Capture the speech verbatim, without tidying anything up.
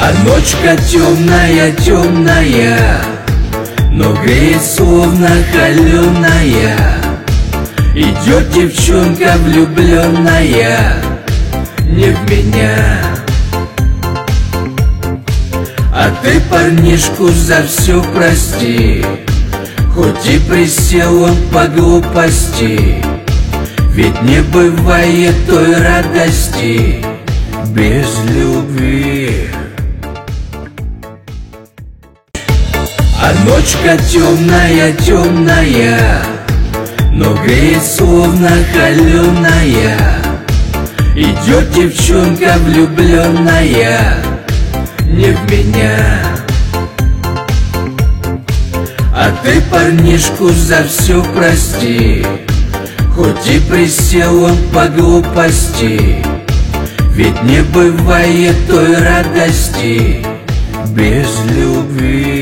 А ночка темная, темная, но греет словно холеная. Идет девчонка влюбленная не в меня. А ты парнишку за все прости, хоть и присел он по глупости. Ведь не бывает той радости без любви. А ночка темная, темная, но греет словно холеная. Идет девчонка влюбленная не в меня. А ты парнишку за все прости, хоть и присел он по глупости. Ведь не бывает той радости без любви.